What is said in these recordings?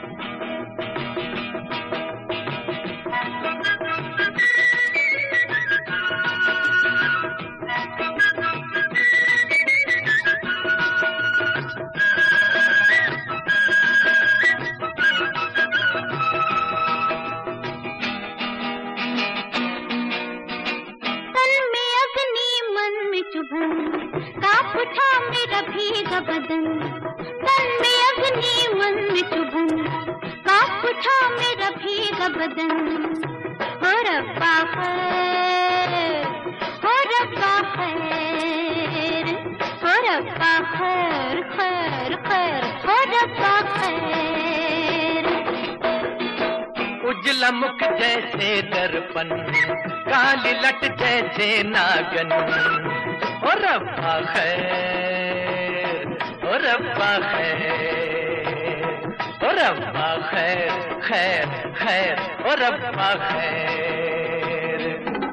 कांप उठा मेरा भीगा बदन, तन में अग्नि मन में चुभन, कांप उठा मेरा भीगा बदन। हो रब्बा खैर, हो रब्बा खैर, हो रब्बा खैर, खैर खैर, हो रब्बा खैर। उजला मुख जैसे दर्पण, काली लट जैसे नागन। ओ रब्बा खैर, ओ रब्बा खैर, ओ रब्बा खैर, खैर खैर, ओ रब्बा खैर।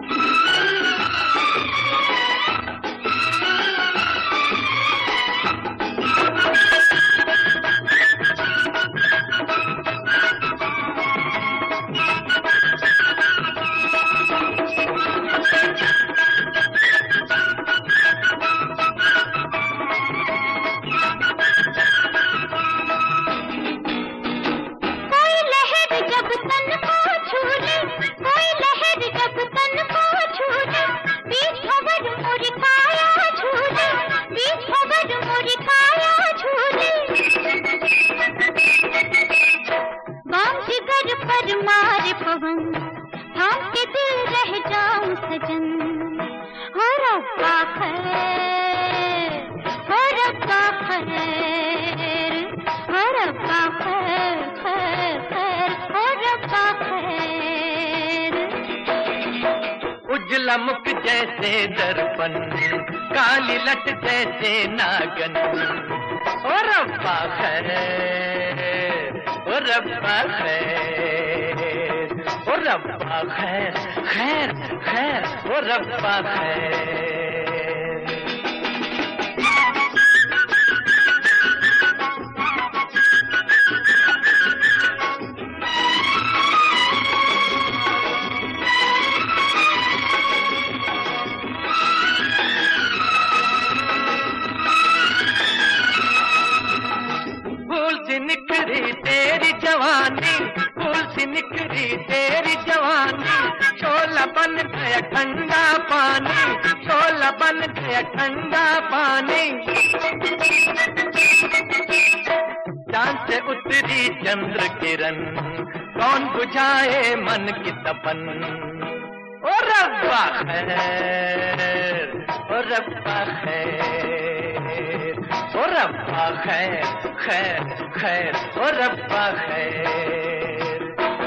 मारे पवन थाम के दिल रह जाऊं सजन। हो रब्बा खैर, हो रब्बा खैर, हो रब्बा खैर, खैर खैर, हो रब्बा खैर। उजला मुख जैसे दर्पण, काली लट जैसे नागन। ओ रब्बा खैर, ओ रब्बा खैर, ओ रब्बा खैर, खैर खैर, ओ रब्बा खैर। फूल सी निखरी तेरी जवानी, फूल सी निखरी तेरी जवानी, शोला बन गया ठंडा पानी, शोला बन गया ठंडा पानी। चांद से उतरी चंद्र किरण, कौन बुझाए मन की तपन। ओ रब्बा खैर, ओ रब्बा खैर, ओ रब्बा खैर, खैर खैर, ओ रब्बा खैर।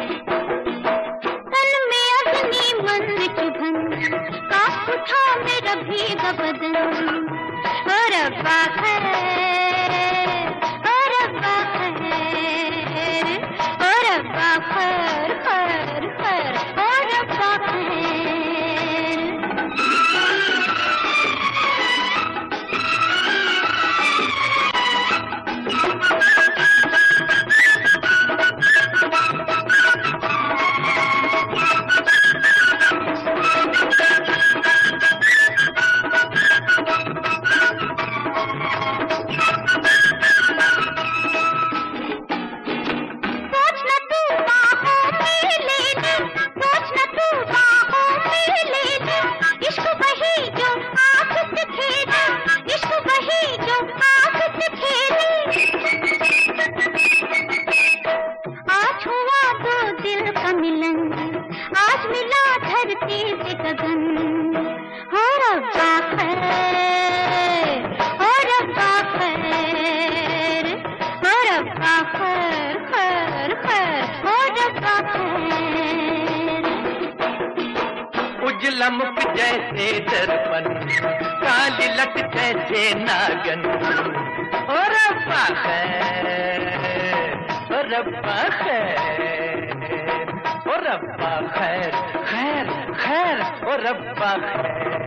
तन में अग्नि मन में चुभन, कांप उठा मेरा भीगा बदन। ओ रब्बा खैर, ओ रब्बा खैर, ओ रब्बा खैर, खैर खैर, ओ रब्बा खैर। आज मिला धरती से गगन। हो रब्बा खैर, हो रब्बा खैर, हो रब्बा खैर, खैर खैर, हो रब्बा खैर। उजला मुख जैसे दर्पण, काली लट जैसे नागन। ओ रब्बा खैर, ओ रब्बा खैर, ओ रब्बा खैर, खैर खैर, ओ रब्बा खैर।